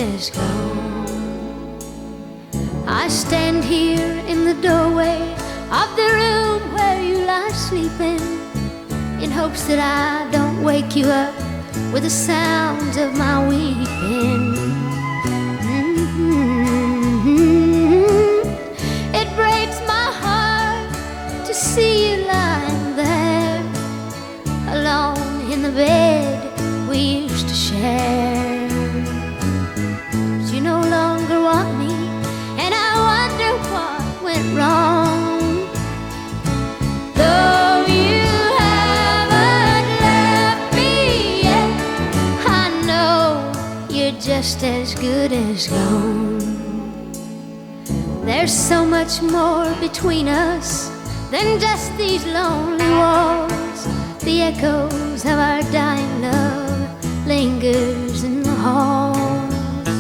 as gone. I stand here in the doorway of the room where you lie sleeping, in hopes that I don't wake you up with the sounds of my weeping. It breaks my heart to see you lying there, alone in the bed we used to share. But you no longer want me, and I wonder what went wrong. Though you haven't left me yet, I know you're just as good as gone. There's so much more between us than just these lonely walls. The echoes of our dying love lingers in the halls.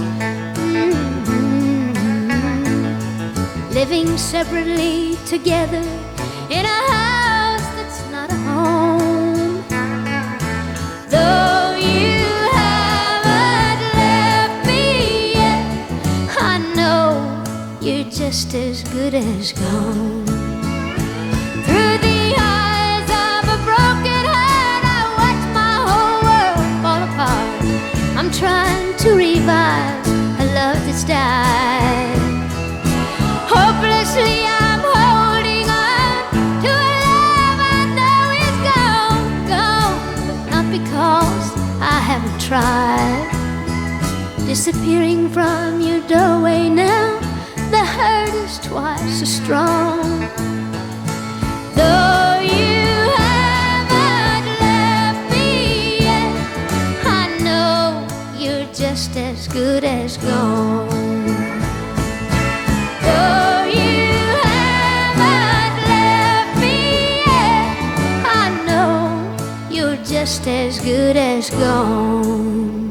Living separately together in a house that's not a home. Though you haven't left me yet, I know you're just as good as gone. Through the eyes of a broken heart, I watch my whole world fall apart. I'm trying to revive a love that's died. Hopelessly I'm holding on to a love I know is gone, gone. But not because I haven't tried. Disappearing from your doorway now, the hurt is twice as strong. Though you haven't left me yet, I know you're just as good as gone. Though you haven't left me yet, I know you're just as good as gone.